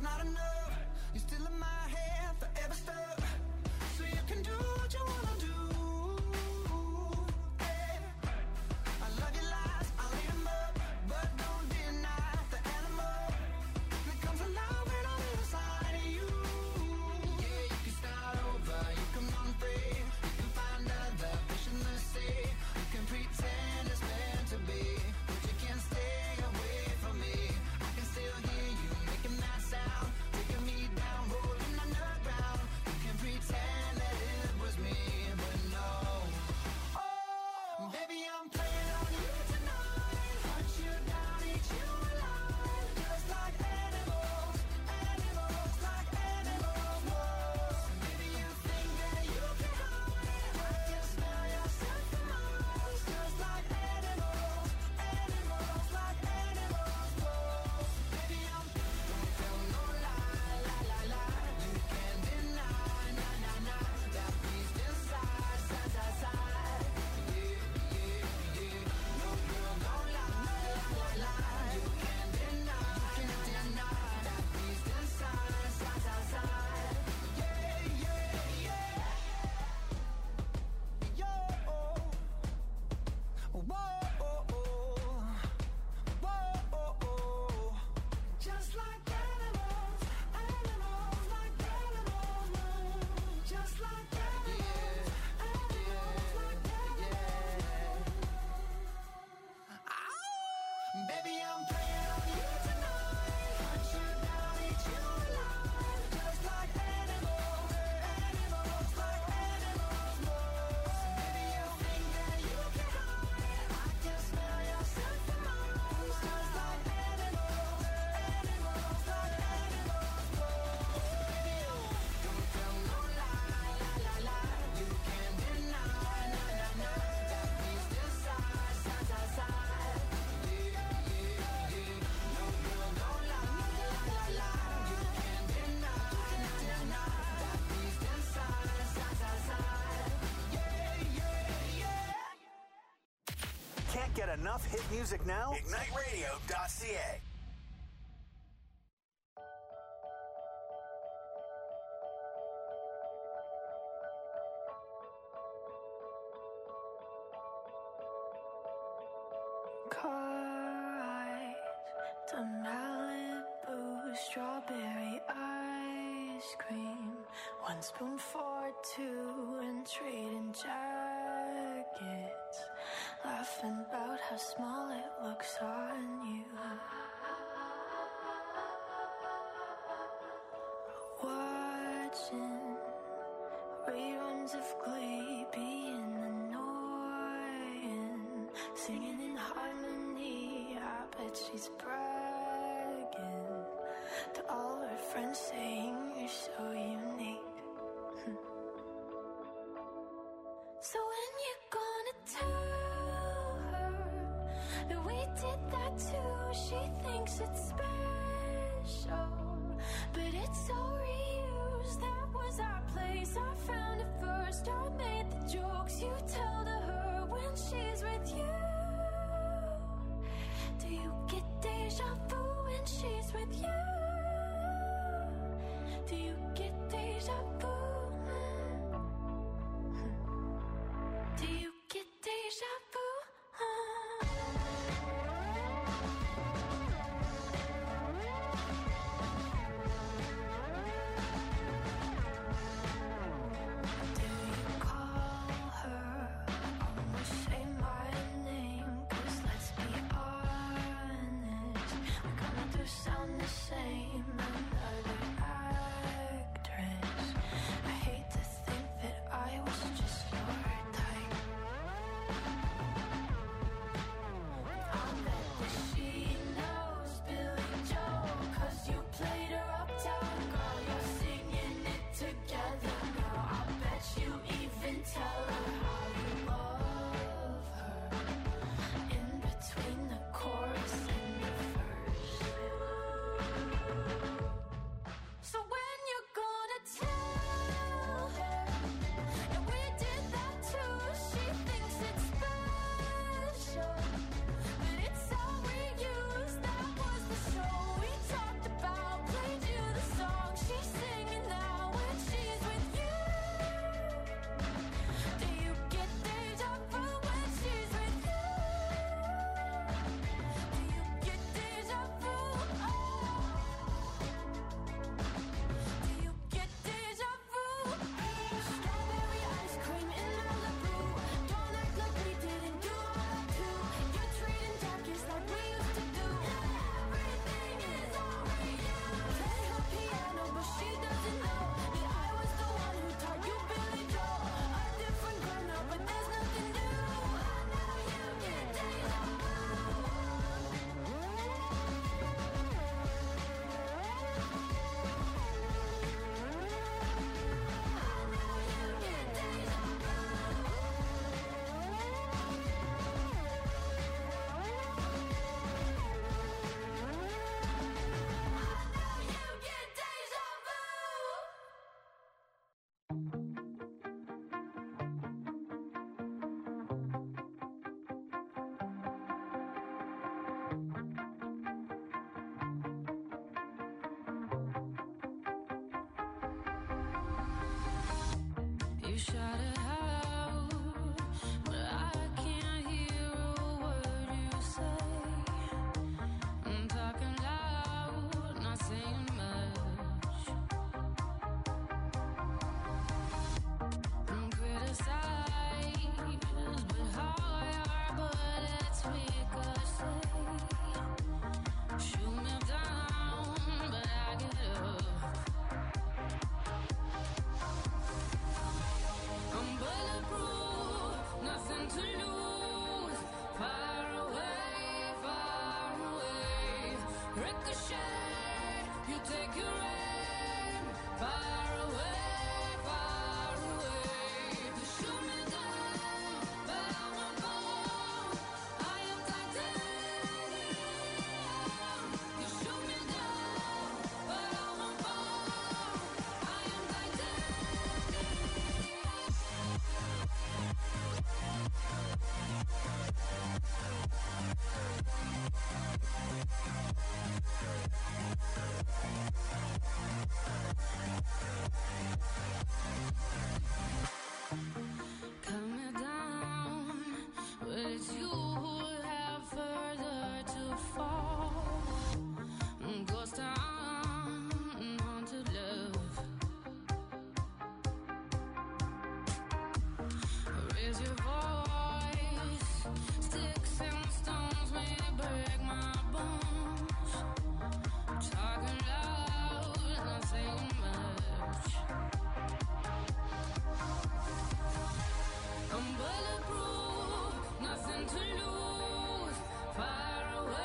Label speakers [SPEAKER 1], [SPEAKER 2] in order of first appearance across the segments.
[SPEAKER 1] not enough. You're still in my head, forever stuck. So you can do what you wanna do. Hey. I love your lies, I'll eat 'em up, but don't deny the animal that comes alive when I'm inside of you. Yeah, you can start over, you can run free, you can find other fish in the sea. You can pretend it's meant to be, but you can't stay away from me. I can still hear you making that sound, taking me down, rolling underground. You can pretend that it was me, but no. Oh, baby, I'm playing on you tonight. Hunt you down, eat you alive. Just like animals, animals, like animals. Whoa. Maybe you think that you can hide. I can smell yourself from miles. Just like animals, animals, like animals. Whoa. Baby, I'm don't tell no lie, lie, lie, lie. You can't deny, nah, nah, nah. That beast inside, side, side, side. Yeah, yeah, yeah. No girl, don't lie, lie, lie, lie. You can't deny that beast inside, side, side, side. Yeah, yeah, yeah. Yo, whoa, whoa. Just like animals, animals, like animals. Just like animals, animals, like animals. Baby, I'm playing on you tonight. Hunt you down, eat you alive. Just like animals, animals, like animals. Baby, you think that you can hide. I can smell yourself from miles. Just like animals, animals, like animals. Baby, don't tell no lie, lie, lie, lie. You can't deny, nah, nah, nah. That beast inside, side, side, side. Yeah, yeah, yeah. No girl, don't lie, lie, lie, lie. You can't deny, deny. That beast inside, side, side, side. Yeah, yeah, yeah.
[SPEAKER 2] Can't get enough hit music now? IgniteRadio.ca.
[SPEAKER 3] Car eyes to Malibu, strawberry ice cream. 1 spoon for 2 and trading jackets. Laughing about how small it looks on you. Watching reruns of Glee, being annoying. Singing in harmony, I bet she's bragging to all her friends, saying you're so unique. So when you gonna tell her that we did that too? She thinks it's special, but it's so reused. That was our place, I found it first. I made the jokes you tell to her when she's with you. Do you get deja vu when she's with you? Do you get deja vu? Do you get deja vu? Do you call her? Almost say my name, 'cause let's be honest, we got You shout it out, but I can't hear a word you say. I'm talking loud, not saying much. I'm criticized, but how your bullets ricochet. Shoot me down, but I get up. I'm bulletproof, nothing to lose. Far away, ricochet. You take your aim. Far away. You shoot me down, but I won't fall. I am titanium. You shoot me down, but I won't fall. I am titanium. Cut me down, but it's you who have further to fall. Ghost town, haunted love. Raise your voice, sticks and stones may break my bones. Talking loud, not saying much. I'm bulletproof, nothing to lose. Far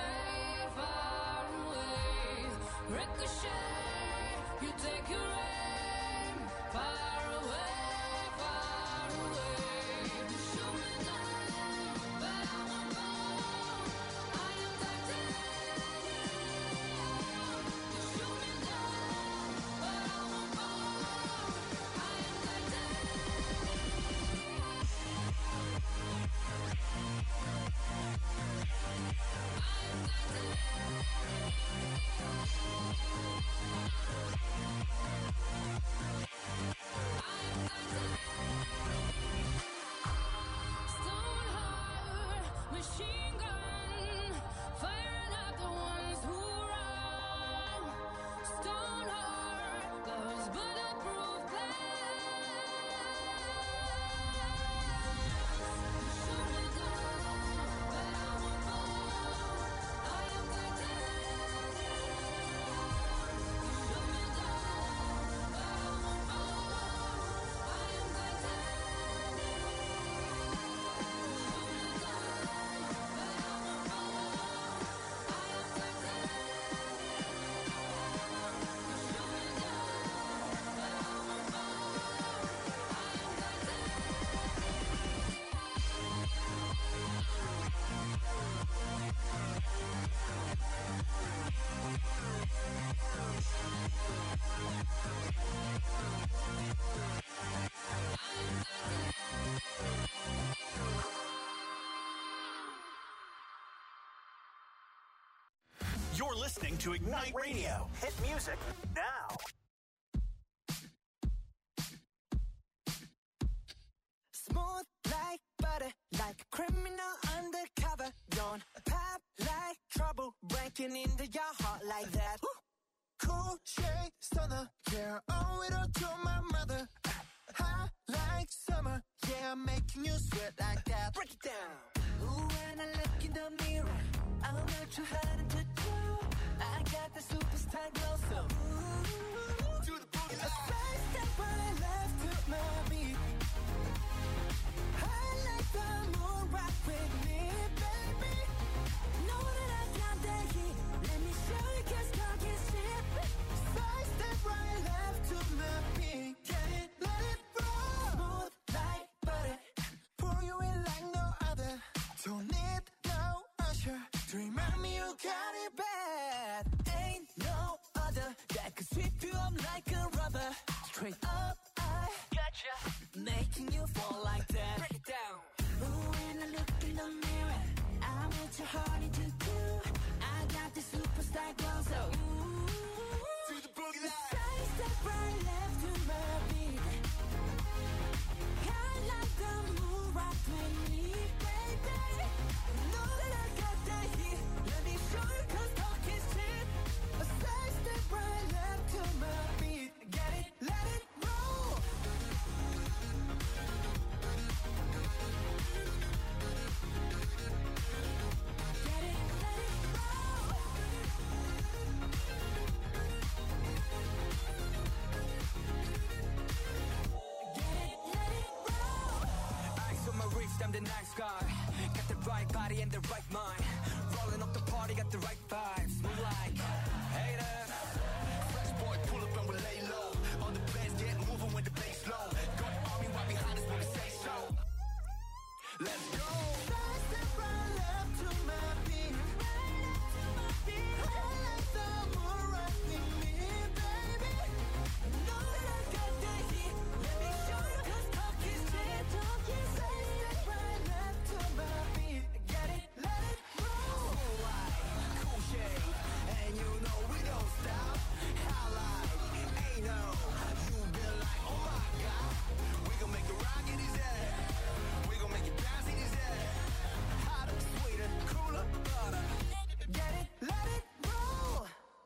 [SPEAKER 3] away, ricochet. You take your aim. Far away. You shoot me down, but I won't fall. I am titanium. You shoot me down, but I won't fall. I am Stone heart, machine gun, firing at the ones who run. Stone heart, those bulletproof glass. Shoot me down, but I won't fall. I am titanium. Shoot me down, but I won't fall. I am
[SPEAKER 2] You're listening to Ignite Radio. Hit music now.
[SPEAKER 1] Smooth like butter, like a criminal undercover. Don't pop like trouble, breaking into your heart like that. Cool shade stunner, yeah, owe it all to my mother. Hot like summer, yeah, I'm making you sweat like that. Break it down. Ooh, when I look in the mirror, I'm not too hard to do. I got the superstar glow, so ooh, do the boogie. A side step when I left to my beat. I like the moon, rock with me, baby. Know that I got that heat. Let me show you, 'cause talk is cheap. Side step right, left to my beat. Get it, let it roll. Smooth like butter, pour you in like no other. Don't need no usher to remind me you got it bad. Ain't no other that could sweep you up like a rubber. Straight up, I gotcha, making you fall like that. Break it down. Ooh, when I look in the mirror, I'm what your heart into do. I got the superstar glow, so ooh, to the boogie line. Side step right, left to my beat.
[SPEAKER 4] the night sky. Got the right body and the right mind. Rolling up the party, got the right vibes. Move like haters. Fresh boy, pull up and we lay low. All the bands get moving when the bass low. Got the army right behind us when we say so. Let's go.
[SPEAKER 1] Side step right left to my beat. I like the moon rocking me, baby. Know that I got the heat. Let me show you 'cause talk is cheap. Side step right left to my beat. Get it, let it roll.
[SPEAKER 4] Cool white, cool shade, and you know we don't stop. Highlight, ain't no, you been like, oh my God. We gon' make the rock in his head. We gon' make it bounce in his head. Hotter, sweeter, cooler, butter.
[SPEAKER 1] Get it, let it roll.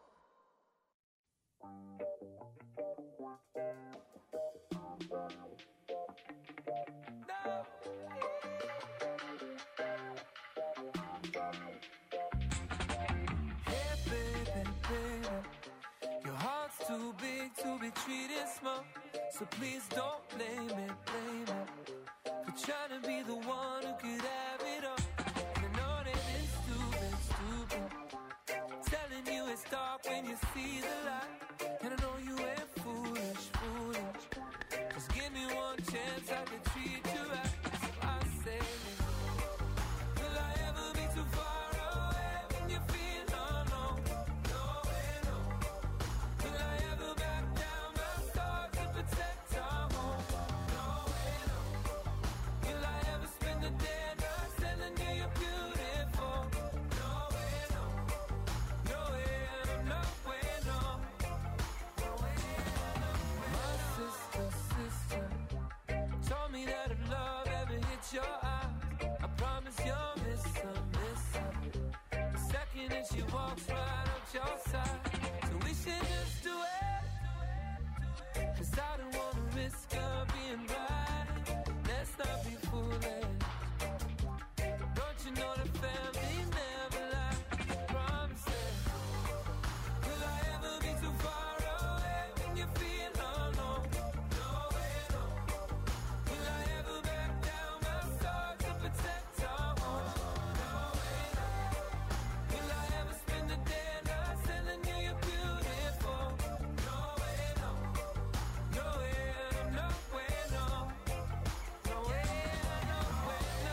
[SPEAKER 5] Hey, baby, baby, your heart's too big to be treated small. So please don't blame it for trying to be the one who could have it all. And I know that it's stupid, telling you it's dark when you see the light. And I know you ain't foolish. Just give me one chance, I can treat you right. So I say, will I ever be too far away when you feel alone? No way, no. Will I ever back down my stars to protect our home? No way, no. Will I ever spend the day not telling you you're beautiful? No way, no. No way, no way, no. No way, no way. My sister told me that if love ever hits your eyes, I promise you'll miss her. The second that she walks right up your side. So we should just do it, 'cause I don't wanna risk her being right. Let's not be foolish. Don't you know that family never lies? Promise it. Will I ever be too far away when you feel alone? No way, no. Will I ever back down my stars to protect our home? No way, no. Will I ever spend the day not telling you you're beautiful? No way, no. No way, no way, no. No way, no way, no.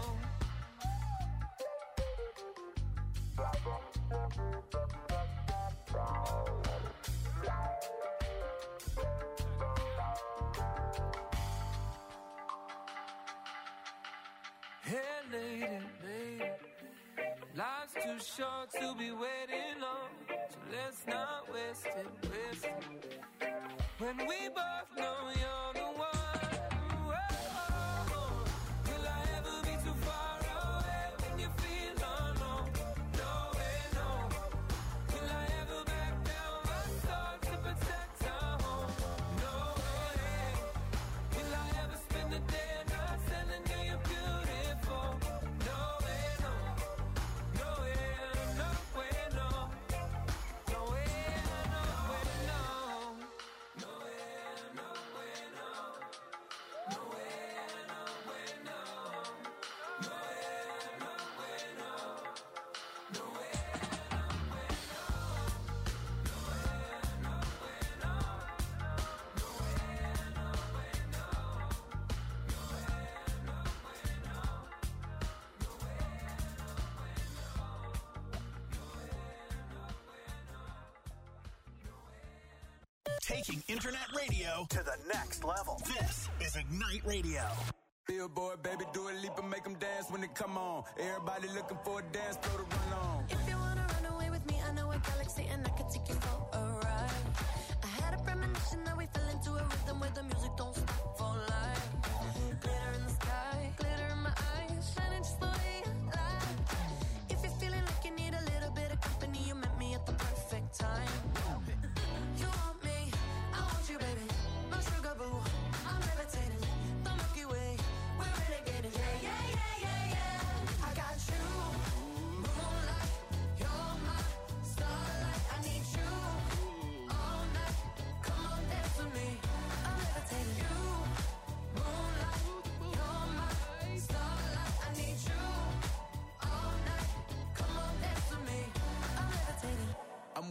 [SPEAKER 5] Hey, lady, life's too short to be waiting long, so let's not waste it. When we both know you're the one. Whoa. Will I ever be too far away when you feel alone? No way, no. Will I ever back down my stars to protect our home? No way. Will I ever spend the day not telling you you're beautiful? No way, no. No way, no way, no. No way, no way, no. No way, no way, no. No way, no way, no. No way, no way, no. No way, no way, no. No way, no way, no. No way, no way, no. No way, no way, no. No way,
[SPEAKER 2] Taking internet radio to the next level. This is Ignite Radio.
[SPEAKER 6] Billboard, baby, do a leap and make them dance when they come on. Everybody looking for a dance floor to run on.
[SPEAKER 3] If you wanna run away with me, I know a galaxy and I can take you for a ride. I had a premonition that we fell into a rhythm where the music don't stop for life. Glitter in the sky, glitter in my eyes, shining just the way I like. If you're feeling like you need a little bit of company, you met me at the perfect time. You want me, I want you, baby. My sugar boo, I'm levitating. The Milky Way, we're renegading. Yeah, yeah, yeah, yeah, yeah. I got you, moonlight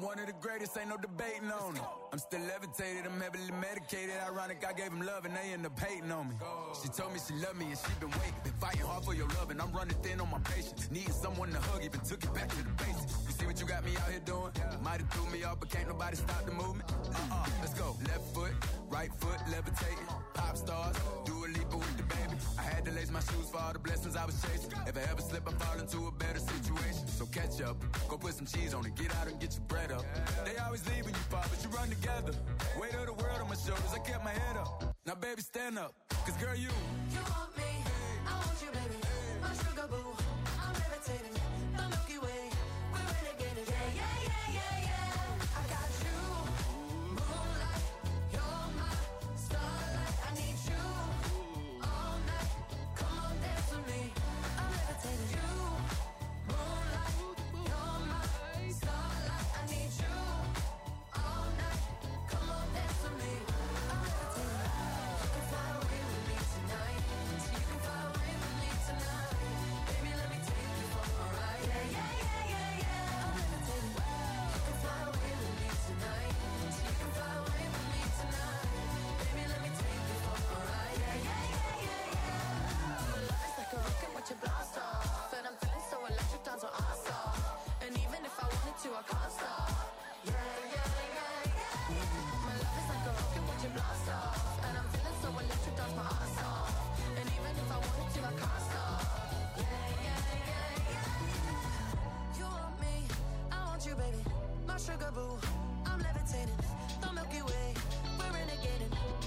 [SPEAKER 6] one of the greatest, ain't no debating on it. I'm still levitated, I'm heavily medicated. Ironic, I gave him love and they end up hating on me. She told me she loved me and she been waiting. Been fighting hard for your love and I'm running thin on my patience. Needing someone to hug, even took it back to the basics. You see what you got me out here doing? Might have threw me off, but can't nobody stop the movement. Let's go. Left foot, right foot, levitating. Pop stars, do a leap with the baby. I had to lace my shoes for all the blessings I was chasing. If I ever slip, I fall into a better situation. So catch up, go put some cheese on it, get out and get your bread up. They always leave when you fall, but you run together. Weight of the world on my shoulders, I kept my head up. Now baby, stand up, cause girl, you
[SPEAKER 3] want me, I want you, baby. My sugar boo, I'm levitating. The Milky Way, we're renegading. Yeah, yeah, yeah, yeah, yeah. I got you, moonlight. You're my starlight. I need you all night. Come on, dance with me. I'm levitating. You, moonlight. You're my starlight. I need you all night. Come on, dance with me. I'm levitating. You can fly away with me tonight. So you can fly away with me tonight. Baby, let me take you for a ride. Yeah, yeah, yeah, yeah, yeah. I'm levitating. You can fly away with me tonight. So you can fly away with me tonight. Baby, let me take you for a ride. Yeah, yeah, yeah, yeah, yeah. Your love is like a rocket, watch it blast off. And I'm feeling so electric, dance on our stop. And even if I wanted to, I can't stop. Yeah, yeah, yeah, yeah. My love is like a rocket, watch it blast off. And I'm feeling so electric, dance my ass off. And even if I wanted to, I can't stop. Yeah, yeah, yeah, yeah. You want me, I want you, baby. My sugar boo, I'm levitating. The Milky Way, we're renegading.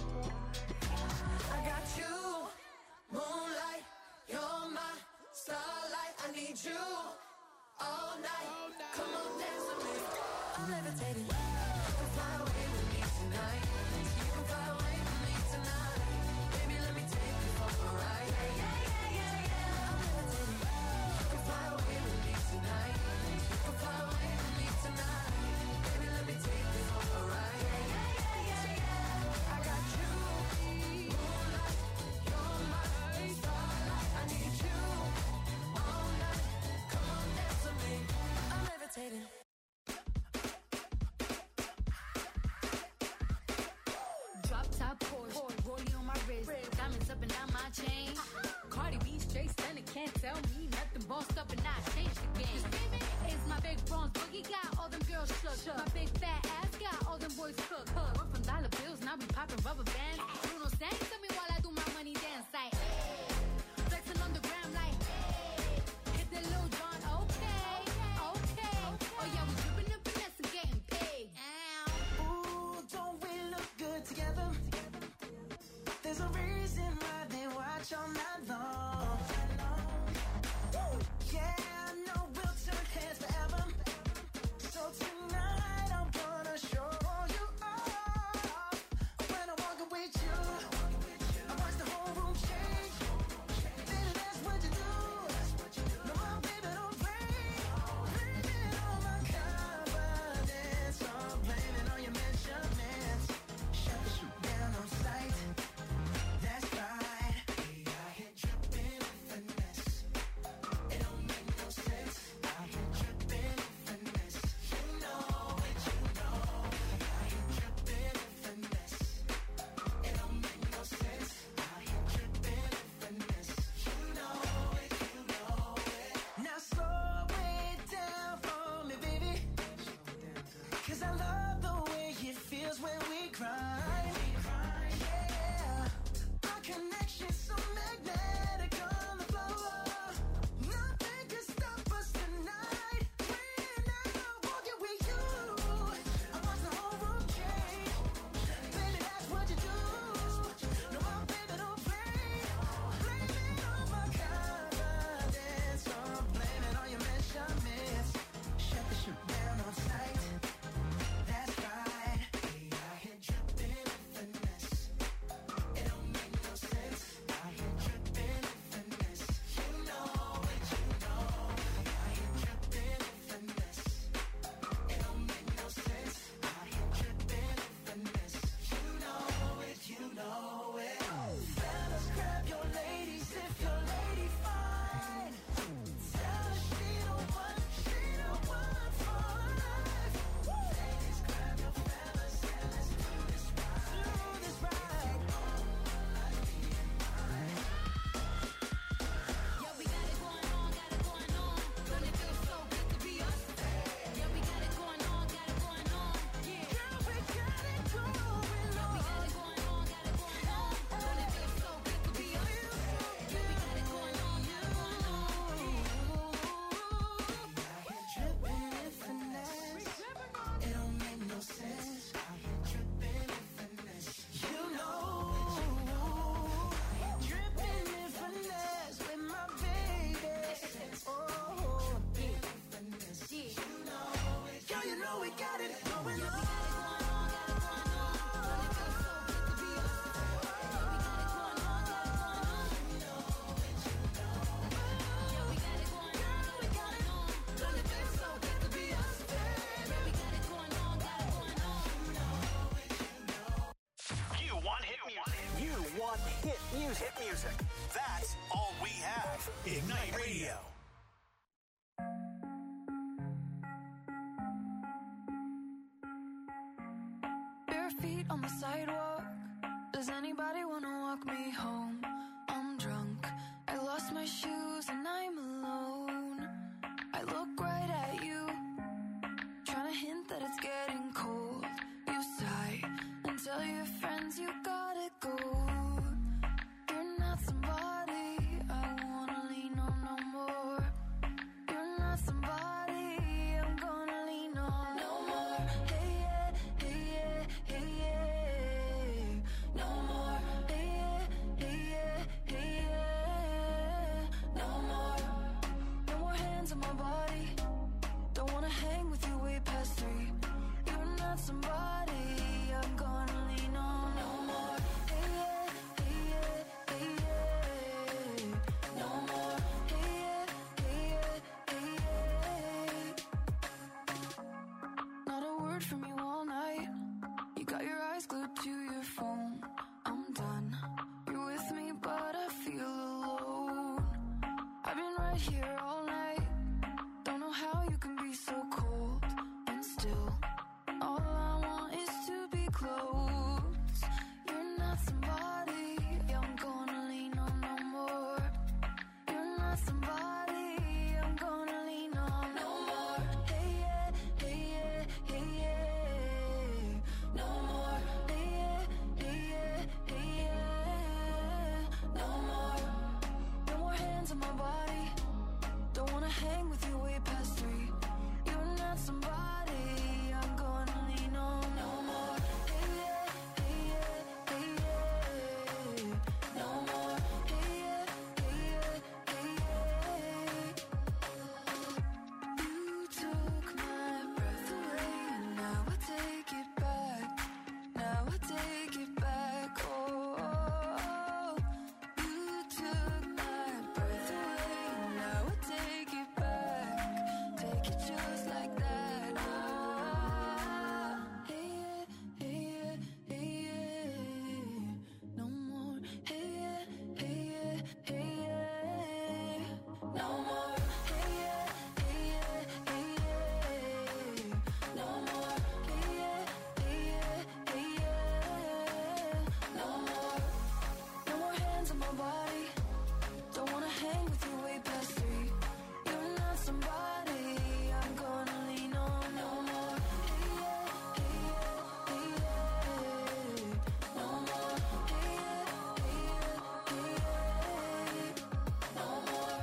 [SPEAKER 3] I got you, moonlight. You're my starlight. I need you all night. Come on, dance with me. I'm levitating. You can fly away with me tonight. You can fly away with me tonight. Baby, let me take you for a ride. Yeah, yeah, yeah, yeah, yeah. I'm levitating. You can fly away with me tonight. You can fly away with me tonight. Baby, let me take you for a ride. Yeah, yeah, yeah, yeah, yeah. I got you, moonlight. You're my starlight. I need you all night. Come on, dance with me. I'm levitating.
[SPEAKER 7] Drop top Porsche, rollie on my wrist, diamonds up and down my chain. Cardi B straight stunning, can't tell me nothing. Bossed up and I changed the game. It's my big bronze boogie, got all them girls shook. My big fat ass got all them boys cooked. We're from dollar bills, now we popping rubber bands. Bruno sang to me while I do my money dance like, flexing on the gram like, hit the Lil Jon, okay. Oh yeah, we dripping and finesse and getting paid.
[SPEAKER 1] Ooh, don't we look good together? There's a reason why they watch all night long. Yeah, I know we'll turn heads forever. So tonight I'm gonna show you off. When I
[SPEAKER 2] Hit music. That's all we have. Ignite Radio.
[SPEAKER 3] Bare feet on the sidewalk. Does anybody wanna walk me home? I'm drunk. I lost my shoes and I'm alone. I look right at you, trying to hint that it's getting cold. You sigh and tell your friends you gotta go. You're not somebody I wanna lean on no more. You're not somebody I'm gonna lean on no more. Hey yeah, hey yeah, hey yeah. No more. Hey yeah, hey yeah, hey yeah. No more. No more hands on my body. Don't wanna hang with you way past 3. You're not somebody I'm gonna lean on no more. Hey yeah, hey yeah, hey yeah. No more. Hey yeah, hey yeah, hey yeah. Not a word from you all night. You got your eyes glued to your phone. I'm done. You're with me, but I feel alone. I've been right here all night. Don't know how you can be so cold and still. All I want is to be close. You're not somebody I'm gonna lean on no more. You're not somebody I'm gonna lean on no more. Hey yeah, hey yeah, hey yeah. No more. Hey yeah, hey yeah, hey yeah. No more. No more hands on my body. Don't wanna hang with you way past 3. You're not somebody I'm gonna lean on no more. Hey yeah, hey yeah, hey yeah. No more. Hey yeah, hey yeah, hey yeah. You took my breath away, and now I take it back. Now I take it back. Oh, you took my breath away, and now I take it back. Take it just like that. Hey yeah, hey yeah, hey yeah. No more. Hey yeah, hey yeah, hey yeah. No more. Hey yeah, hey yeah, hey yeah. No more. Hey yeah, hey yeah, hey yeah. No more. No more hands on my body. Don't wanna hang with you way past 3. You're not somebody I'm gonna lean on no more. Hey yeah, hey yeah, hey yeah. No more. Hey yeah, hey yeah, hey yeah. No more.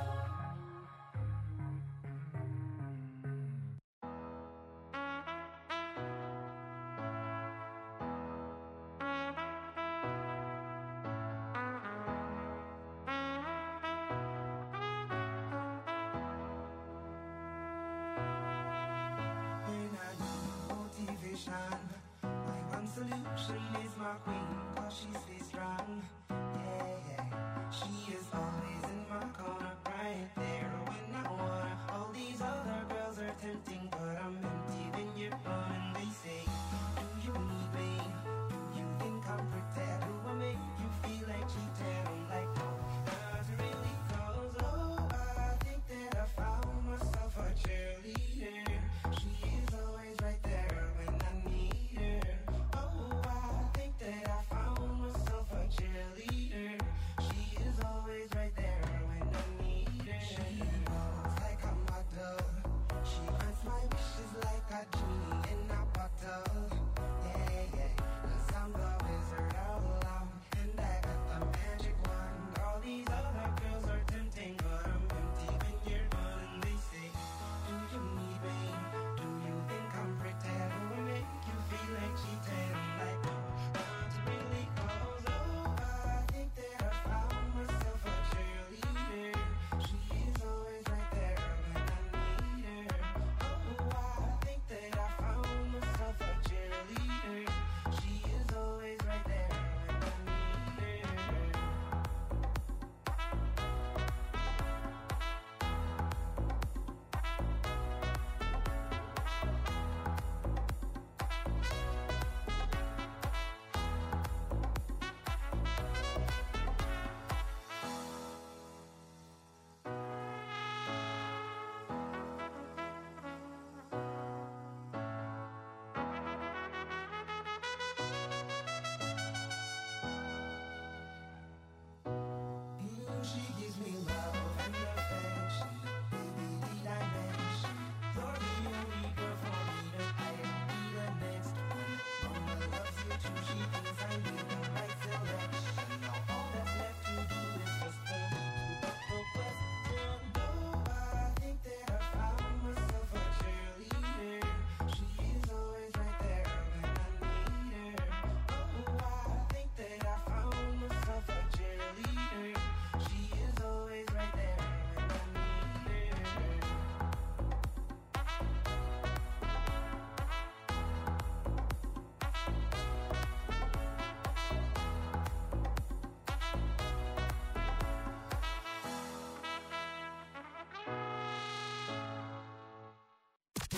[SPEAKER 8] When I need motivation, my one solution is my queen, 'cause she stays strong. Yeah, yeah. She is always in my corner, right there when I wanna. All these other girls are tempting, but I'm empty when you're on. And they say, do you need me? Do you think I'm pretend? Do I make you feel like cheating? I'm like, no, not really, 'cause oh, I think that I found myself a cheerleader. She is always right there when I need her. Oh, I think that I found myself a cheerleader. She is always right there when I need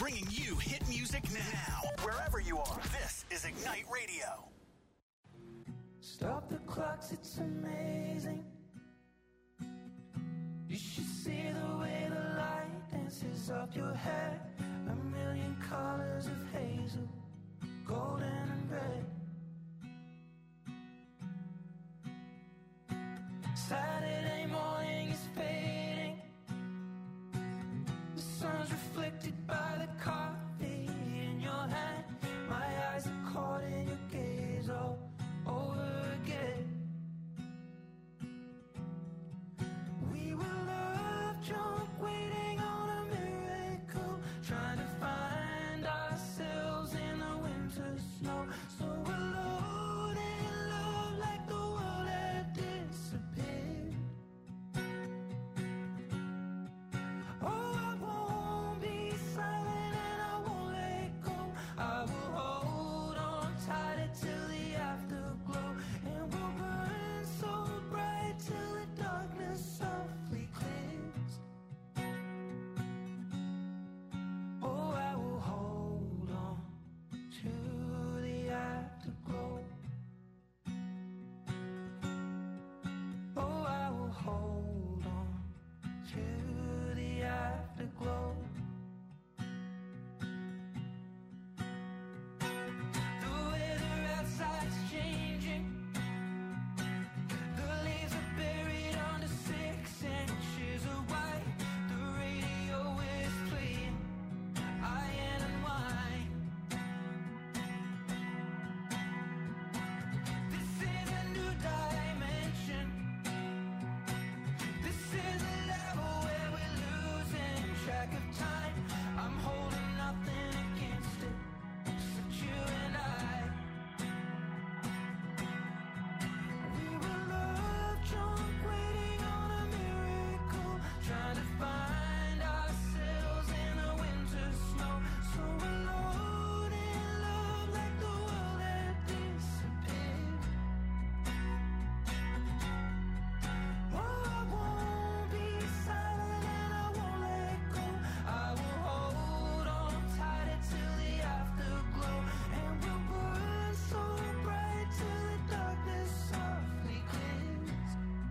[SPEAKER 2] bringing you hit music now. Wherever you are, this is Ignite Radio.
[SPEAKER 5] Stop the clocks, it's amazing. You should see the way the light dances up your hair. A million colors of hazel, golden and red. Saturday morning is fading. The sun's reflected by the coffee in your hand. My eyes are caught in your gaze all over again. We were love drunk, waiting on a miracle, trying to find ourselves in the winter snow. So alone in love, like the world had disappeared. Oh, I won't be silent and I won't let go. I will hold on tighter till the afterglow, and we'll burn so bright till the darkness softly clears. Oh, I will hold on to the afterglow. Oh, I will hold on to the afterglow. The weather outside's changing. The leaves are buried under 6 inches of white. The radio is playing iron and wine. This is a new dimension. This is a level where we're losing track of time. I'm holding nothing against it, except you and I. We were love drunk, waiting on a miracle, trying to find ourselves in the winter snow. So alone in love, like the world had disappeared. Oh, I won't be silent and I won't let go. I will hold on tighter till the afterglow, and we'll burn so bright till the darkness softly clears.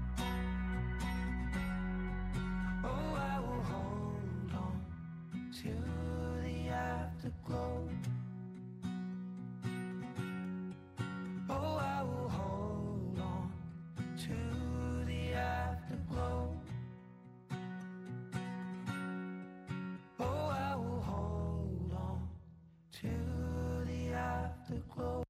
[SPEAKER 5] Oh, I will hold on to the afterglow. Oh, I will hold on to the afterglow. Oh, I will hold on to the afterglow.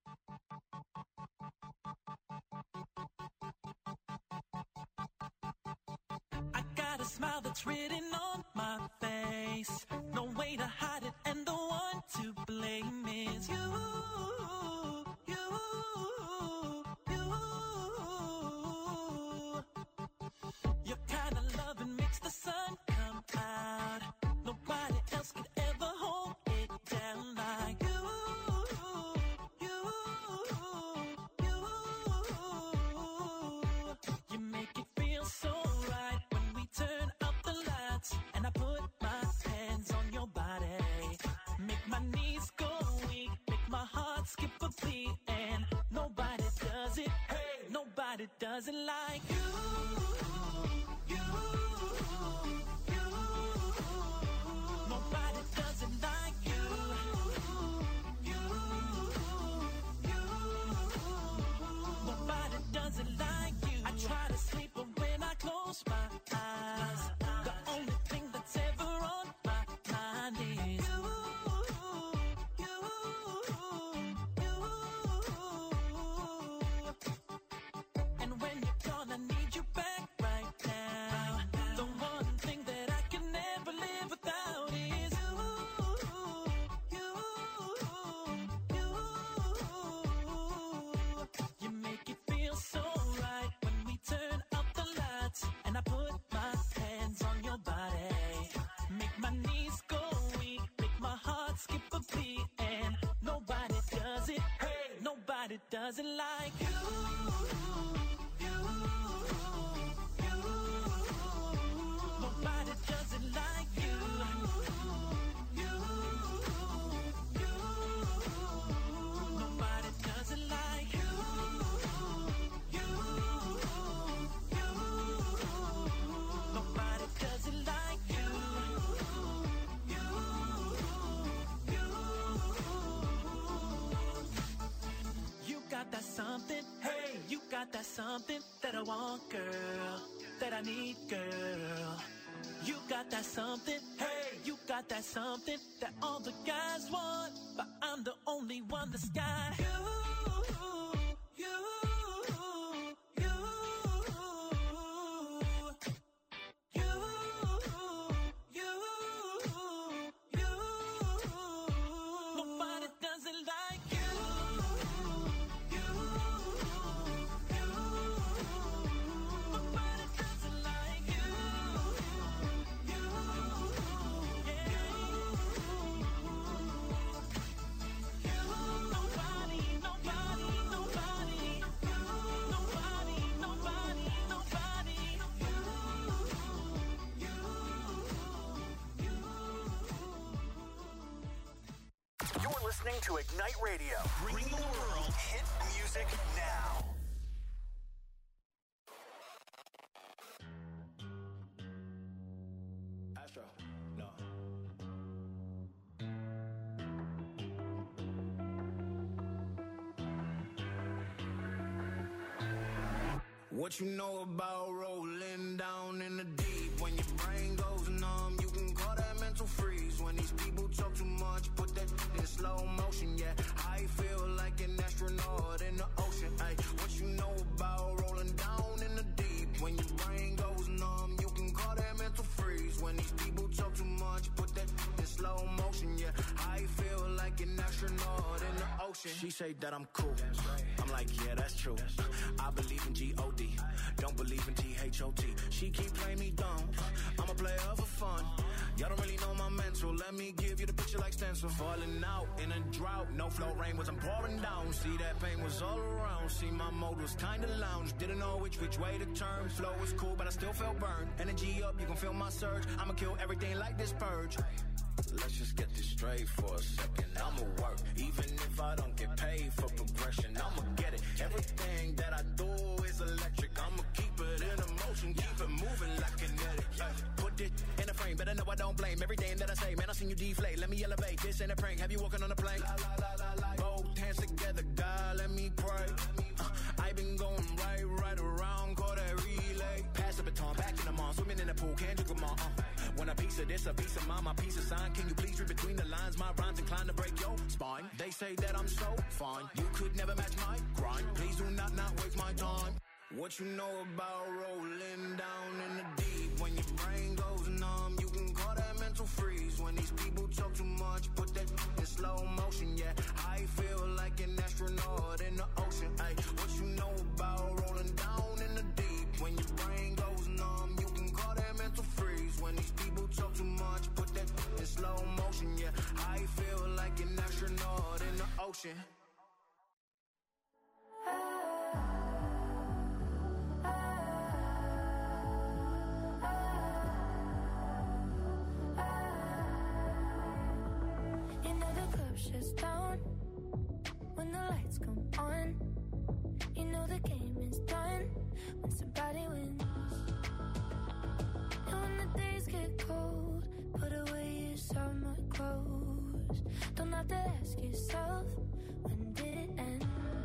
[SPEAKER 5] I got a smile that's written on my face. No way to hide it, and the one to blame is you. Your kind of loving makes the sun come out. Nobody else could ever hold it down like you. You make it feel so right when we turn up the lights and I put my hands on your body. Make my knees go weak, make my heart skip a beat, and nobody does it. Hey, nobody does it like you. Nobody does it like you. Nobody does it like you. I try to sleep, but when I close my eyes, the only thing that's ever on my mind is you. And when you're gone, I need you back right now. The one thing that I can never live without is you. You make it feel so right when we turn up the lights and I put my hands on your body. Make my knees go weak, make my heart skip a beat, and nobody does it. Hey, nobody does it like you. Nobody does it like you.
[SPEAKER 9] something. Hey, you got that something that I want, girl. That I need, girl. You got that something. Hey, you got that something that all the guys want, but I'm the only one that's got you.
[SPEAKER 2] Listening to Ignite Radio, bringing the world hit music now.
[SPEAKER 10] Astro, no. What you know about rolling down in the deep? When your brain goes numb, you can call that mental freeze. When these people talk too much, put that in slow motion, yeah. I feel like an astronaut in the ocean, ay. What you know about rolling down in the deep? When your brain goes numb, you can call that mental freeze. When these people talk too much, put that in slow motion, yeah. I feel like an astronaut in the ocean. She say that I'm cool. I'm like, yeah, that's true. I believe in G-O-D. Don't believe in T-H-O-T. She keep playing me dumb. I'm a player for fun. Y'all don't really know my mental. Let me give you the picture like stencil. Falling out in a drought. No flow rain was I'm pouring down. See that pain was all around. See my mode was kinda lounge. Didn't know which way to turn. Flow was cool, but I still felt burned. Energy up, you can feel my surge. I'ma kill everything like this purge. Let's just get this straight for a second. I'ma work, even if I don't get paid for progression. I'ma get it. Everything that I do is electric. I'ma keep it in motion, keep it moving like kinetic. Put it in a frame, better know I don't blame everything that I say. Man, I seen you deflate. Let me elevate. This ain't a prank. Have you walking on a plane? Both hands together, God, let me pray. I been going right around, call that relay. Pass the baton, back in the mall, swimming in the pool, can't you come on? Want a piece of this, a piece of mine, my piece of sign. Can you please read between the lines? My rhymes inclined to break your spine. They say that I'm so fine. You could never match my grind. Please do not waste my time. What you know about rolling down in the deep? When your brain goes numb, you can call that mental freeze. When these people talk too much, put that in slow motion, yeah. I feel like an astronaut in the ocean, ay. What you know about rolling down in the deep? When your brain goes numb, you can call that mental freeze. When these people talk too much, put that in slow motion, yeah. I feel like an astronaut in the ocean.
[SPEAKER 3] Shuts down when the lights come on. You know the game is done when somebody wins. And when the days get cold, put away your summer clothes. Don't have to ask yourself, when did it end?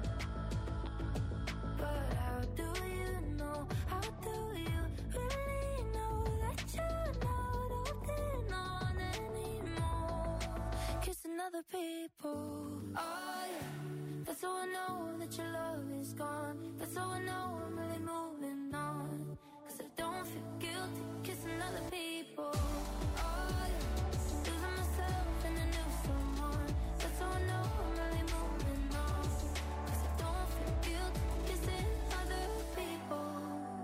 [SPEAKER 3] But how do you know? How do you really know that you're not holding on anymore? Kissing other people. Oh yeah, that's how I know that your love is gone. That's how I know I'm really moving on. Cause I don't feel guilty kissing other people. Oh yeah, losing myself in a new someone. That's how I know I'm really moving on. Cause I don't feel guilty kissing other people.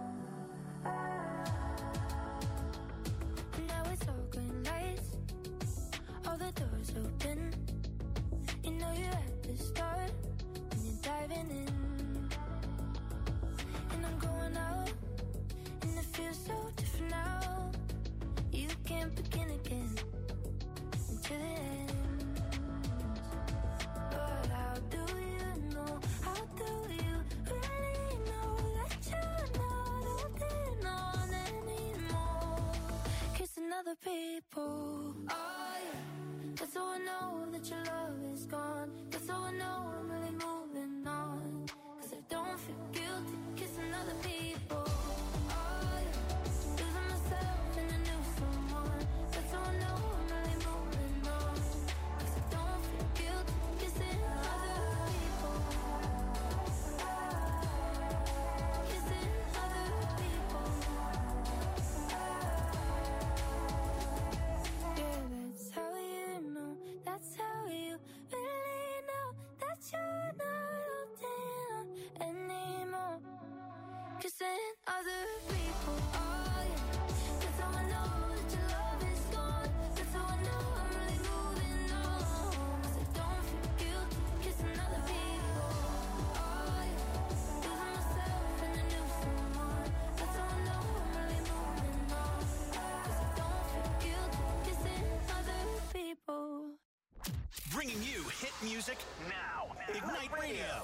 [SPEAKER 3] Now it's all green lights, all the doors open. You know you're at the start when you're diving in. And I'm going out, and it feels so different now.
[SPEAKER 2] music now. Ignite Radio.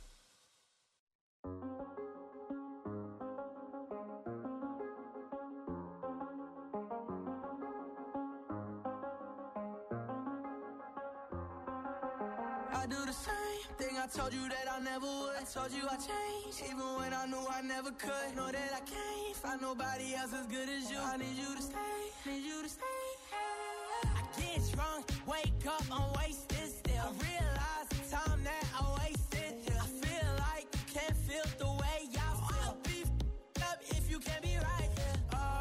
[SPEAKER 8] I do the same thing I told you that I never would. I told you I changed, even when I knew I never could. Know that I can't find nobody else as good as you. I need you to stay, need you to stay. I get drunk, wake up, I'm wasted still. I realize the time that I wasted here. I feel like you can't feel the way I feel. I'll be f***ed up if you can't be right here.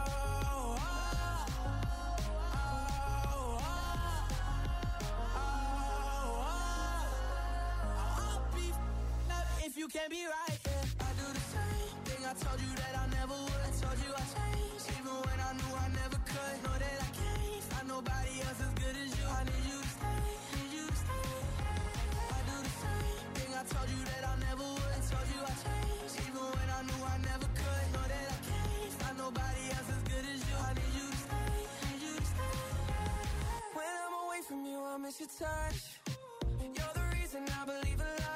[SPEAKER 8] If you can't be right, yeah. I do the same thing I told you that I never would. I told you I changed, even when I knew I never could. Know that I can't find nobody else as good as you. I need you to stay, need you to stay. I do the same thing I told you that I never would. I told you I changed, even when I knew I never could. Know that I can't find nobody else as good as you. I need you to stay, need you to stay. When I'm away from you, I miss your touch. You're the reason I believe in love.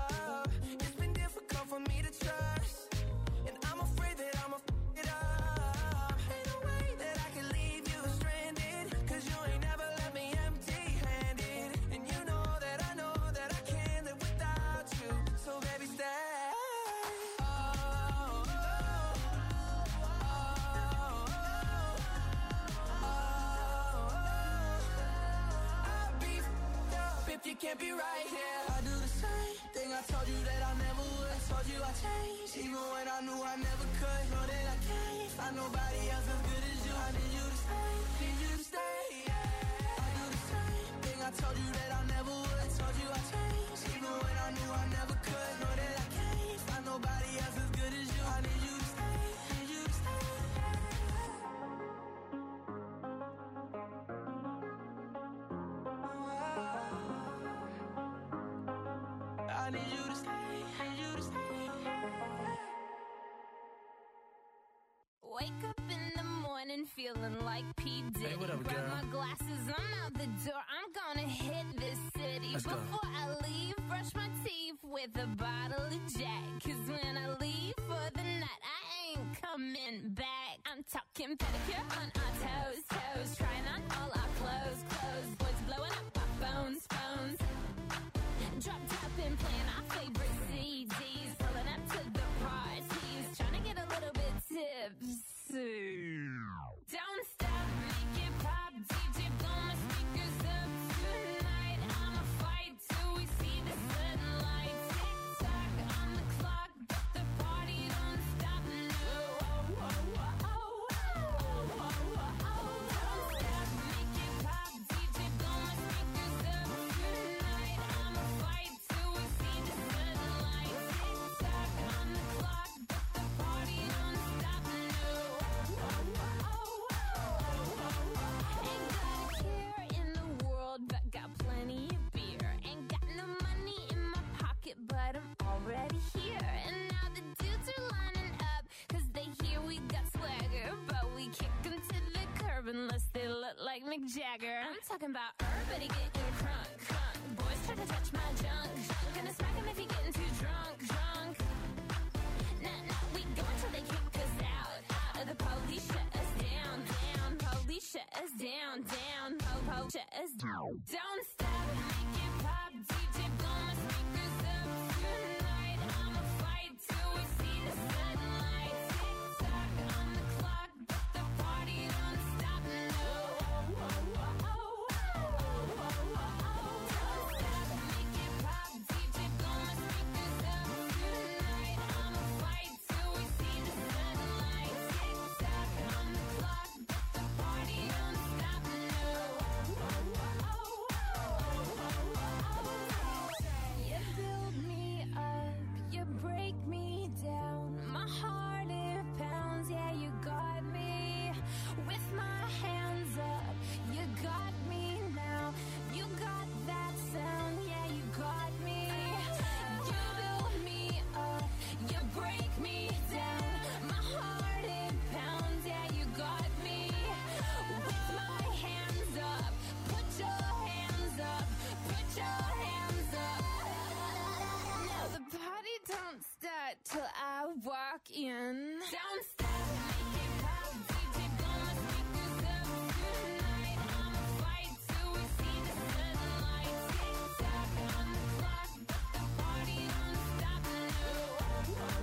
[SPEAKER 8] For me to trust, and I'm afraid that I'ma f*** it up. Ain't no way that I can leave you stranded, cause you ain't never left me empty-handed. And you know that I can't live without you. So baby, stay. I'll be f***ed up if you can't be right here. I do the same thing I told you that I never would. I told you I changed, even when I knew I never could. Know that I can't find nobody else as good as you. I need you to stay, need you to stay. I do the same thing I told you that I never would. I told you I changed, even when I knew I never could. Know that I can't find nobody else as good as you. I need you to stay, need you to stay. I need you to stay, need you to stay.
[SPEAKER 3] Wake up in the morning feeling like P. Diddy.
[SPEAKER 11] Hey, what up,
[SPEAKER 3] Grab
[SPEAKER 11] girl?
[SPEAKER 3] my glasses, I'm out the door. I'm gonna hit this city.
[SPEAKER 11] Let's go.
[SPEAKER 3] Before I leave, brush my teeth with a bottle of Jack. Cause when I leave for the night, I ain't coming back. I'm talking pedicure on our toes, toes. Trying on all our clothes, clothes. Boys blowing up our phones, phones. Drop top and playing our favorite CDs. Pulling up to the parties. Trying to get a little bit tipsy. Don't stop, make it pop. DJ, blow my speakers up tonight. I'ma fight till we see the sunlight. Tick tock on the clock, but the party don't stop. No. Oh, oh, oh, oh, oh, oh, oh. Don't stop, make it pop. DJ, blow my speakers up tonight. I'ma fight till we see the sunlight. Tick tock on the clock, but the party don't stop. No. Oh, oh, oh, oh, oh. Ain't got a care in the world, but got plenty of beer. Ain't got no money in my pocket, but I'm already here. And now the dudes are lining up, cause they hear we got swagger. But we kick them to the curb unless they look like Mick Jagger. I'm talking about everybody getting crunk, crunk. Boys try to touch my junk, junk. Gonna smack him if he getting too drunk, drunk. Nah, nah, we go until they kick us out, out. The police shut us down, down. Police shut us down, down. Po, shut us down. Don't stop, make it pop. DJ, blow my speakers up tonight. I'ma fight till we see the sunlight. Tick tock on the clock, but the party don't stop. No. Oh, oh, oh, oh, oh, oh, oh. Don't stop, make it pop. DJ, blow my speakers up tonight. I'ma fight till we see the sunlight. Tick tock on the clock, but the party don't stop. No. Oh, oh, oh, oh, oh, oh. rockin'.
[SPEAKER 7] Don't stop, make it pop. DJ blow my speakers up tonight. I'ma fight till we see the sunlight. Tick tock on the clock, but the party don't stop now. Don't stop,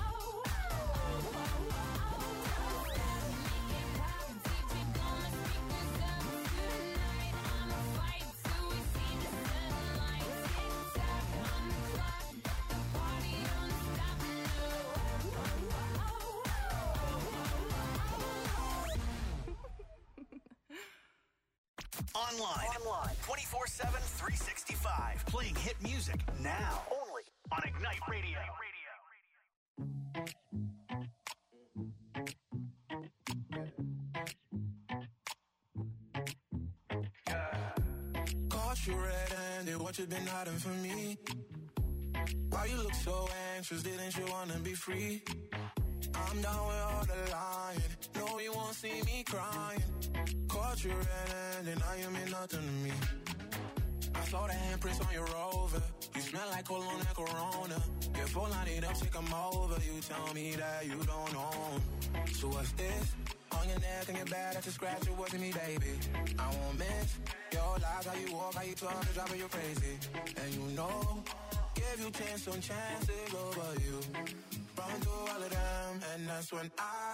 [SPEAKER 7] make it pop. DJ blow my speakers up tonight. I'ma fight till we see the sunlight. Tick tock on the clock, but the party don't stop now.
[SPEAKER 2] Online. 24/7, 365. Playing hit music now. Only on Ignite Radio.
[SPEAKER 10] Caught you red-handed, what you been hiding from me? Why you look so anxious, didn't you wanna be free? I'm down with all the lying, no you won't see me crying. Caught you red-handed, now you mean nothing to me. I saw the handprints on your Rover, you smell like cologne and Corona. Your phone light up, say come over, you tell me that you don't own. So what's this? On your neck and your back, that's a scratch, it wasn't me, baby. I won't miss your lies, how you walk, how you talk, it's driving you crazy. And you know, give you chance on chances over you. Run through all of them, and that's when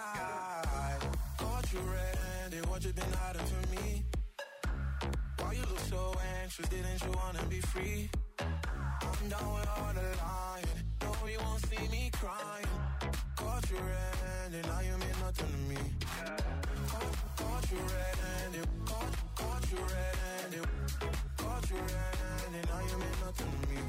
[SPEAKER 10] I caught you red-handed, what you been hiding from me? Why you look so anxious, didn't you wanna be free? I'm down with all the lying, no you won't see me crying. Caught you red-handed, now you mean nothing to me. Caught you red-handed, caught you red-handed, caught you red-handed, now you mean nothing to me.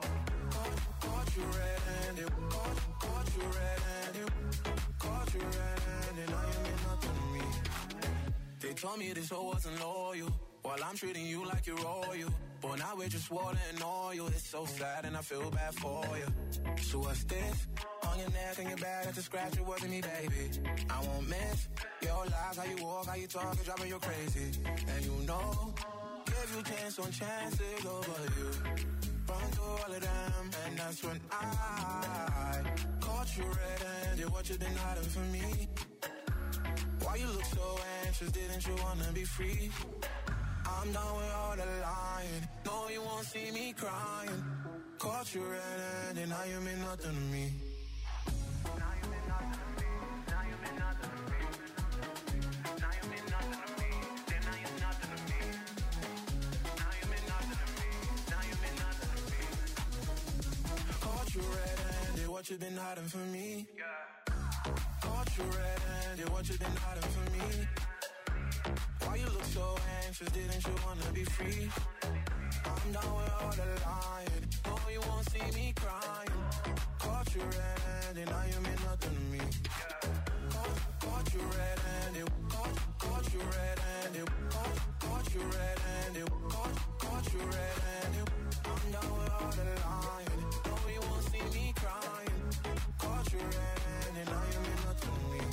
[SPEAKER 10] Caught you red-handed, caught you red-handed, caught you red-handed, now you mean nothing to me. They told me this hoe wasn't loyal, while I'm treating you like you're royal. But now we're just water and oil. It's so sad and I feel bad for you. So what's this? On your neck and your back, that's a scratch, it wasn't me, baby. I won't miss your lies, how you walk, how you talk, it's driving you crazy. And you know, give you chance on chances over you. Run through all of them, and that's when I caught you red-handed, what you been hiding from me? Why you look so anxious, didn't you wanna be free? I'm done with all the lying, no you won't see me crying. Caught you red-handed, now you mean nothing to me. Now you mean nothing to me, now you mean nothing to me. Now you mean nothing to me, then now you're nothing to me. Now you mean nothing to me, now you mean nothing to me. Caught you red-handed, what you been hiding from me? Caught you red-handed, what you been hiding from me? Why you look so anxious, didn't you wanna be free? I'm down with all the lying, no you won't see me crying. Caught you red-handed, now you mean nothing to me. Caught you red-handed, caught you red-handed, caught you red-handed, caught you red-handed. I'm down with all the lying, no you won't see me crying. Caught you red-handed, now you mean nothing to me.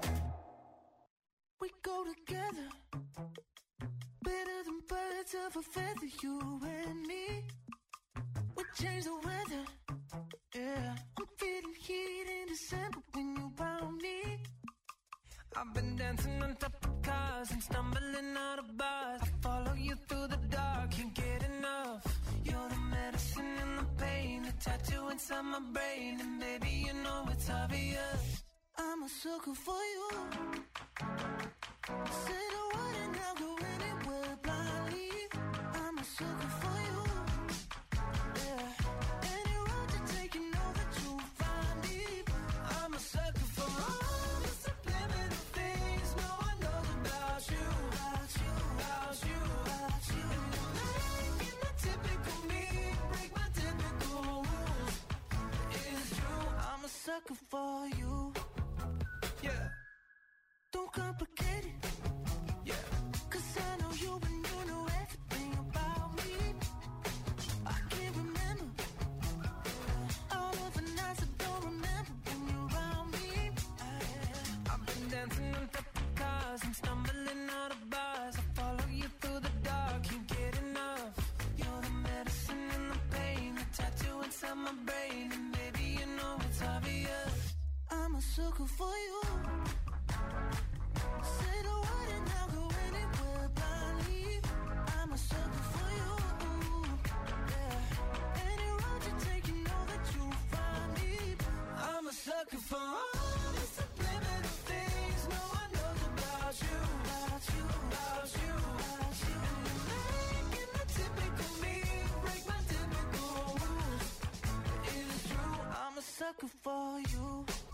[SPEAKER 5] We go together, better than birds of a feather, you and me. We change the weather, yeah. I'm feeling heat in December when you found me. I've been dancing on top of cars and stumbling out of bars. I follow you through the dark, can't get enough. You're the medicine and the pain, the tattoo inside my brain. And baby, you know it's obvious, I'm a sucker for you. Say the word and I'll go anywhere blindly. I'm a sucker for you. Yeah. Any road to take, you know that you'll find me. I'm a sucker for all the subliminal things no one knows about you. About you, about you, about you. And you're making the typical me break my typical rules. It's true, I'm a sucker for you. Yeah. Don't complicate it. Yeah. 'Cause I know you and you know everything about me. I can't remember all of the nights I don't remember when you're around me. I've been dancing on top of cars and stumbling out of bars. I follow you through the dark, can't get enough. You're the medicine and the pain, the tattoo inside my brain. And baby, you know it's obvious,
[SPEAKER 1] sucker for you. Say the word and I'll go anywhere blindly. I'm a sucker for you. Yeah. Any road you take, you know that you'll find me. I'm a sucker for all the subliminal things no one knows about you. About you, about you, about you. Making the typical me break my typical rules. It is true, I'm a sucker for you.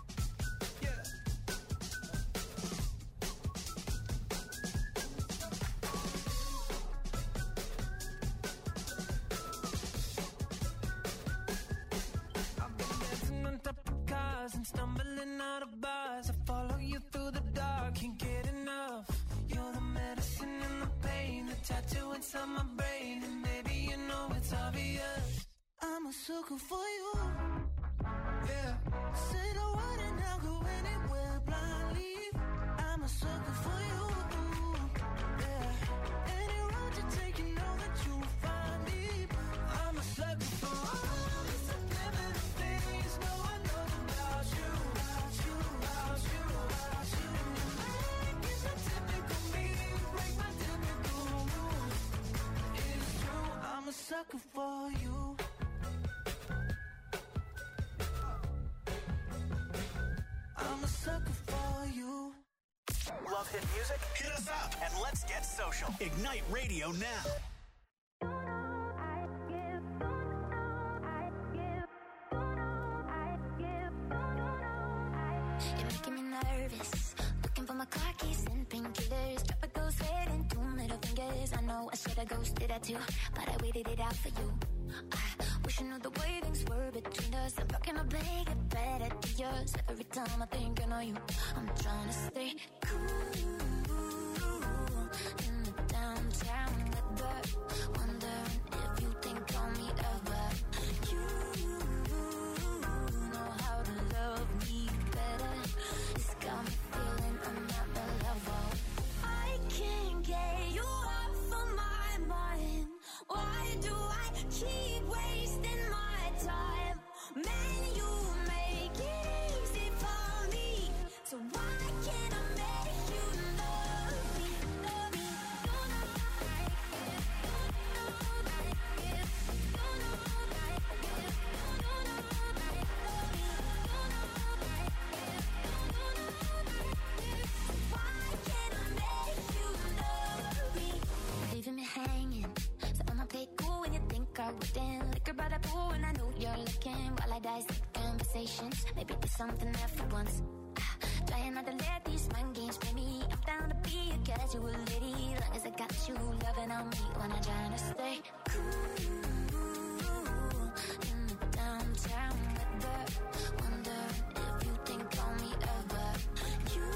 [SPEAKER 1] And stumbling out of bars, I follow you through the dark, can't get enough. You're the medicine and the pain, the tattoo inside my brain, and maybe you know it's obvious. I'm a sucker for you. Yeah. Say the word and I'll go anywhere blindly. I'm a sucker for you. Yeah. Any road you take, you know that you'll find me. I'm a sucker for all the subliminal things no one knows about you. About you, about you, about you. Making the typical me break my typical rules. It's true, I'm a sucker for you. I'm a sucker for you.
[SPEAKER 2] Love hit music? Hit us up and let's get social. Ignite Radio now.
[SPEAKER 3] You're making me nervous. Looking for my car keys and painkillers. Drop a ghost head and 2 middle fingers. I know I should have ghosted that too, but I waited it out for you. I wish you knew the way things were between us. I'm talking to make it better to yours. Every time I think I know you, I'm trying to stay cool in the downtown weather. Wondering if you think on me ever. You know how to love me better. It's got me feeling I'm not the level. I can't get you off of my mind. Why do I keep wasting my time? Man, you make it easy for me. So why can't I make you love me? Love me. You know like it. You know like it. You know like it. You know like love me. You know like it. You know like it. Why can't I make you love me? Leaving me hanging. So I'ma play cool when you think I wouldn't. Liquor by the pool and I know you're looking. While I dissect conversations, maybe there's something there for once. Trying not to let these mind games play me. I'm down to be a casual lady, long as I got you loving on me when I'm trying to stay cool in the downtown weather. Wondering if you think on me ever. You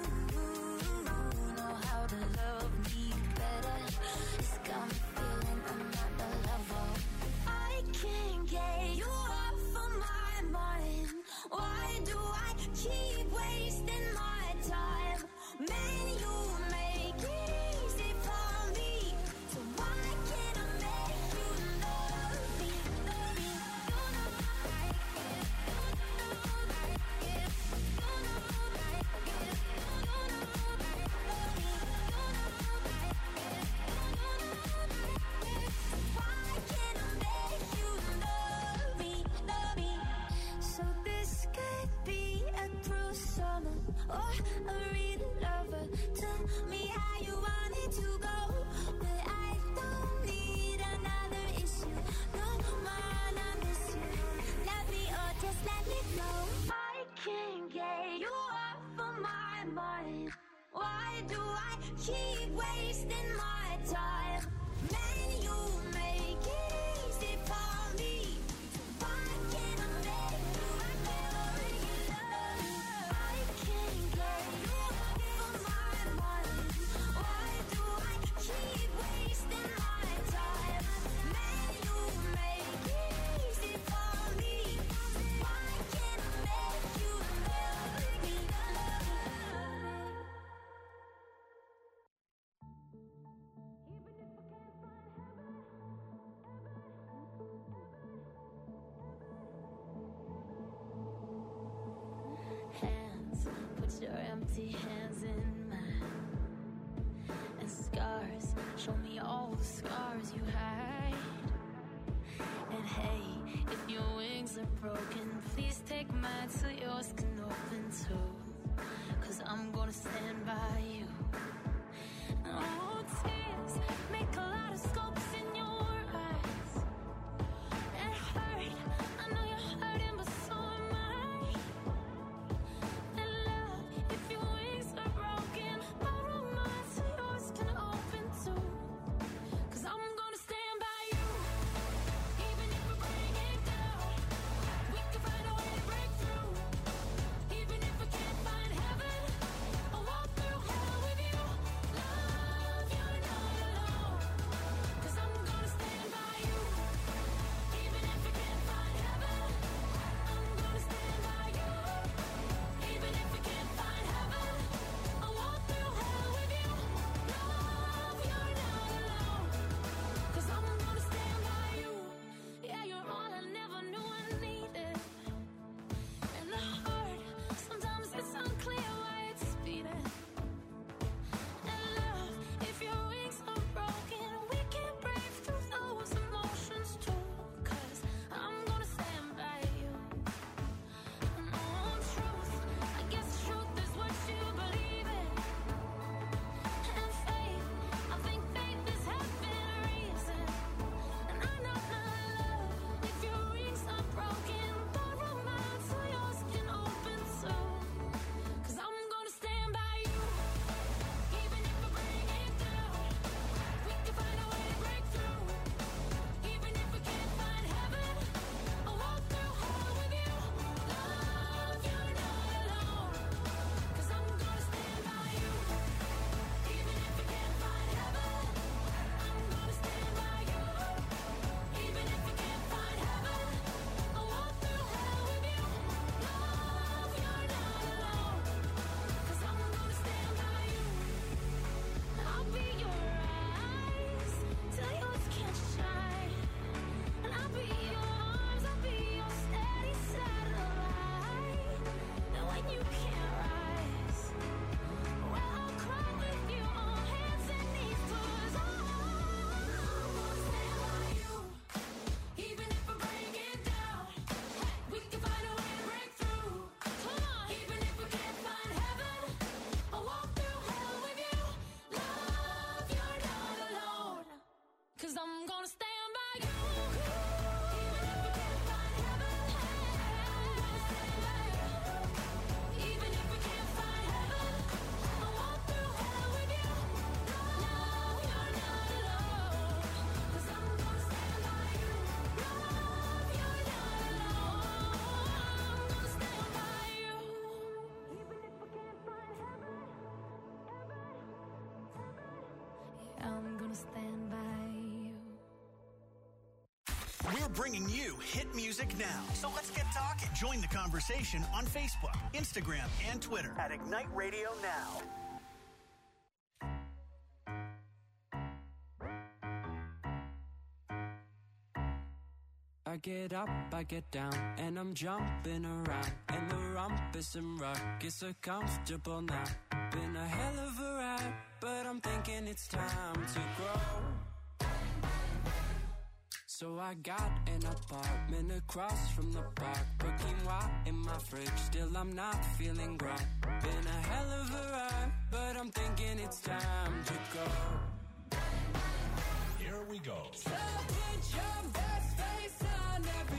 [SPEAKER 3] know how to love me better. It's got me feeling I'm not the level. I can't get you off of my mind. Why do I keep wasting my time? Man, you make it easy for me. So why can't I make you love me? Love me. You know like it. You know like it. You know like it. You know like love me. You know like it. You know like it. Why can't I make you love me? Love me. So this could be a cruel summer or a real lover. Tell me how you want it to go, but I don't need another issue. No man, I miss you. Love me or just let me go. I can't get you off of my mind. Why do I keep wasting my time? Man, you make it easy for me. Why can't I make you love me? I can't get you off of my mind. Why do I keep wasting my time? Man, you make it easy for me. Why can't I make you love me? Hand Place your empty hands in mine, and scars, show me all the scars you hide. And hey, if your wings are broken, please take mine so yours can open too. 'Cause I'm gonna stand by you. Oh, tears make a lot of scopes in your eyes. It hurt, I know you're hurting, but so am I. And love, if your wings are broken, borrow mine so yours can open too. 'Cause I'm gonna stand by you, even if we bring it down. We can find a way to break through, even if we can't find heaven. I'll walk through hell with you. Love, you're not alone. 'Cause I'm gonna stand by you, even if we can't find heaven. I'm gonna stand by you, even if we can't find heaven. I'll walk through hell with you. Love, you're not alone. 'Cause I'm gonna stand by you. Yeah, you're all I never knew I needed. And the heart, sometimes it's unclear why it's beating. And love, if your wings are broken, we can break through those emotions too. 'Cause I'm gonna stand by you. No truth, I guess truth is what you believe in. And faith, I think faith is having reason. And I know my love, if your wings are broken, borrow mine so yours can open too. 'Cause I'm gonna stand by you, even if we bring it down. We can find a way to break through, even if we can't find heaven. I'll walk through hell with you. Love, you're not alone. 'Cause I'm gonna stand by you, even if we can't find heaven. I'm gonna stand by you, even if we can't find heaven. I'll walk through hell with you. Love, you're not alone. 'Cause I'm gonna stand by you. I'll be your eyes till yours can't shine. And I'll be your arms, I'll be your steady satellite. And when you can't rise, well, I'll cry with you on hands and knees. 'Cause I'm gonna stand by you, even if we break it down. We can find a way to break through. Come on, even if we can't find heaven. I'll walk through hell with you. Love, you're not alone. 'Cause I'm gonna stand by you, even if we can't find heaven. I'm gonna stand by you, even if we can't find heaven. I'll walk through hell with you. Love, you're not alone. 'Cause I'm gonna stand by you. Love, you're not alone. I'm gonna stand by you, even if we can't find heaven. Yeah, I'm gonna stand by you.
[SPEAKER 2] We're bringing you hit music now. So let's get talking. Join the conversation on Facebook, Instagram, and Twitter at Ignite Radio Now.
[SPEAKER 5] I get up, I get down, and I'm jumping around. And the rumpus and rock is so comfortable now. Been a hell of a ride, but I'm thinking it's time to grow. So I got an apartment across from the park. Put quinoa in my fridge, still I'm not feeling right. Been a hell of a ride, but I'm thinking it's time to go.
[SPEAKER 11] Here we go.
[SPEAKER 5] So put your best face on every